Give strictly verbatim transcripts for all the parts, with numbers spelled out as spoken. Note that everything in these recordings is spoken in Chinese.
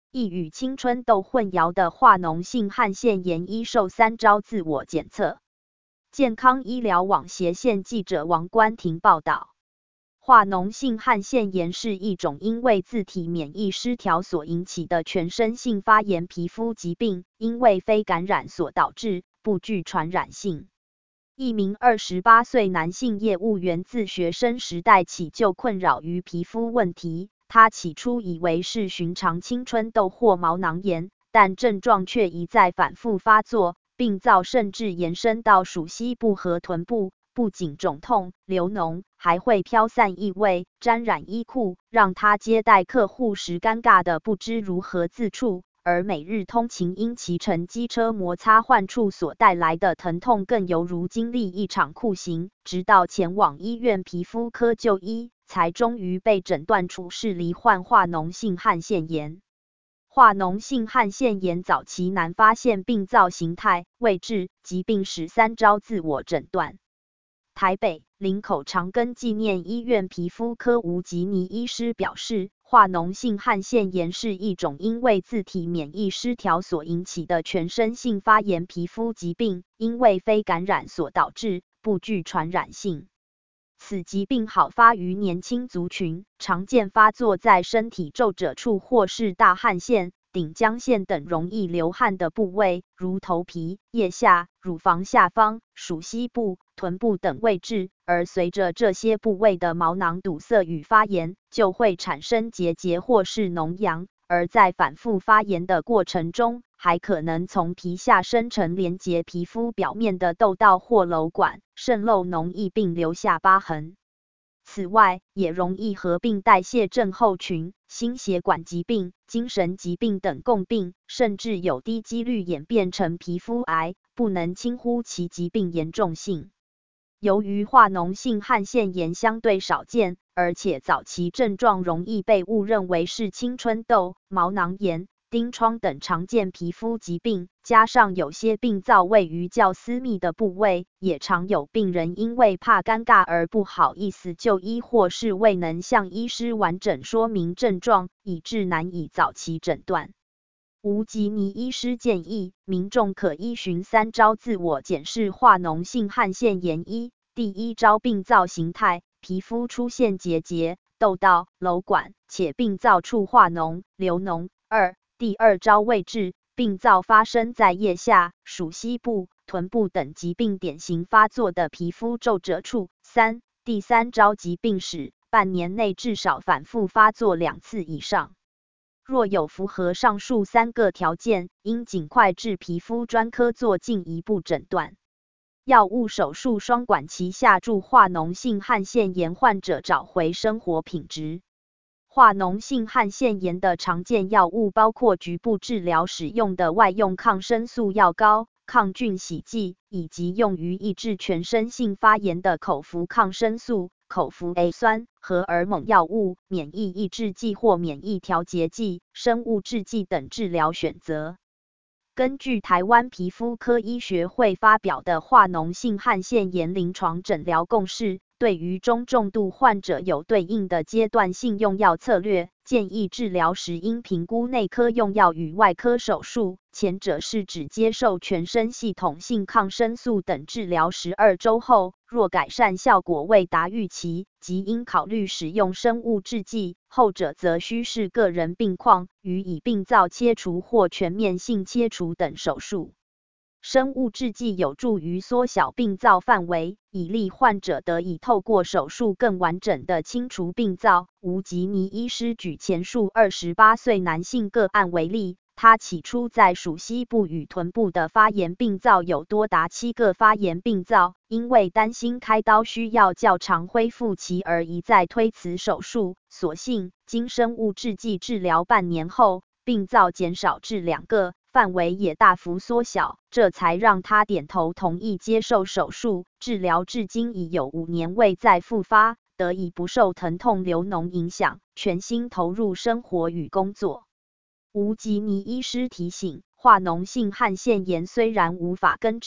易与青春痘混淆的化脓性汗腺炎医授三招自我检测。健康医疗网斜线记者王冠婷报道。化脓性汗腺炎是一种因为自体免疫失调所引起的全身性发炎皮肤疾病，因为非感染所导致，不具传染性。一名二十八岁男性业务员自学生时代起就困扰于皮肤问题，他起初以为是寻常青春痘或毛囊炎，但症状却一再反复发作，病灶甚至延伸到属膝部和臀部，不仅肿痛、流脓，还会飘散异味，沾染衣裤，让他接待客户时尴尬的不知如何自处。而每日通勤因骑乘机车摩擦患处所带来的疼痛，更犹如经历一场酷刑。直到前往医院皮肤科就医，才终于被诊断出是罹患化脓性汗腺炎。化脓性汗腺炎早期难发现病灶形态、位置、疾病史，三招自我诊断。台北林口长庚纪念医院皮肤科吴吉尼医师表示，化脓性汗腺炎是一种因为自体免疫失调所引起的全身性发炎皮肤疾病，因为非感染所导致，不具传染性。此疾病好发于年轻族群，常见发作在身体皱褶处或是大汗腺、顶浆腺等容易流汗的部位，如头皮、腋下、乳房下方、属膝部、臀部等位置，而随着这些部位的毛囊堵塞与发炎，就会产生结节或是脓疡，而在反复发炎的过程中，还可能从皮下生成连结皮肤表面的窦道或瘘管，渗漏脓液并留下疤痕。此外，也容易合并代谢症候群、心血管疾病、精神疾病等共病，甚至有低几率演变成皮肤癌，不能轻忽其疾病严重性。由于化脓性汗腺炎相对少见，而且早期症状容易被误认为是青春痘、毛囊炎、疔疮等常见皮肤疾病，加上有些病灶位于较私密的部位，也常有病人因为怕尴尬而不好意思就医，或是未能向医师完整说明症状，以致难以早期诊断。吴吉尼医师建议，民众可依循三招自我检视化脓性汗腺炎。一、第一招病灶形态，皮肤出现结节、窦道、瘘管，且病灶处化脓、流脓。二、第二招位置，病灶发生在腋下、属膝部、臀部等疾病典型发作的皮肤皱褶处。三、第三招疾病史，半年内至少反复发作两次以上。若有符合上述三个条件，应尽快至皮肤专科做进一步诊断。药物手术双管齐下，助化脓性汗腺炎患者找回生活品质。化脓性汗腺炎的常见药物包括局部治疗使用的外用抗生素药膏、抗菌洗剂，以及用于抑制全身性发炎的口服抗生素、口服 A 酸、荷尔蒙药物、免疫抑制剂或免疫调节剂、生物制剂等治疗选择。根据台湾皮肤科医学会发表的化脓性汗腺炎临床诊疗共识，对于中重度患者有对应的阶段性用药策略，建议治疗时应评估内科用药与外科手术，前者是指接受全身系统性抗生素等治疗十二周后，若改善效果未达预期，即应考虑使用生物制剂，后者则需视个人病况，予以病灶切除或全面性切除等手术。生物制剂有助于缩小病灶范围，以利患者得以透过手术更完整的清除病灶。吴吉尼医师举前述二十八岁男性个案为例，他起初在属膝部与臀部的发炎病灶有多达七个发炎病灶，因为担心开刀需要较长恢复期而一再推辞手术，所幸经生物制剂治疗半年后，病灶减少至两个，范围也大幅缩小，这才让他点头同意接受手术。治疗至今已有五年未再复发，得以不受疼痛流脓影响，全心投入生活与工作。吴吉尼医师提醒，化脓性汗腺炎虽然无法根治，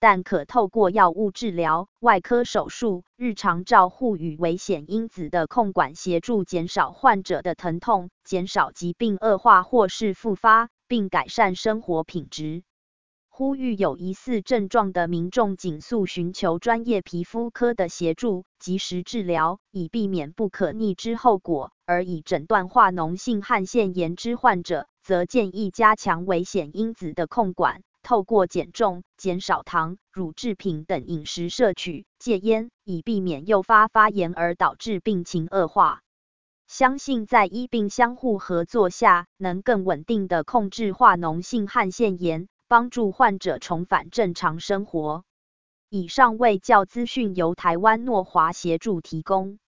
但可透过药物治疗、外科手术、日常照护与危险因子的控管协助减少患者的疼痛，减少疾病恶化或是复发，并改善生活品质。呼吁有疑似症状的民众尽速寻求专业皮肤科的协助，及时治疗，以避免不可逆之后果。而已诊断化脓性汗腺炎之患者，则建议加强危险因子的控管，透过减重、减少糖、乳制品等饮食摄取，戒烟，以避免诱发发炎而导致病情恶化。相信在医病相互合作下，能更稳定地控制化脓性汗腺炎，帮助患者重返正常生活。以上卫教资讯由台湾诺华协助提供。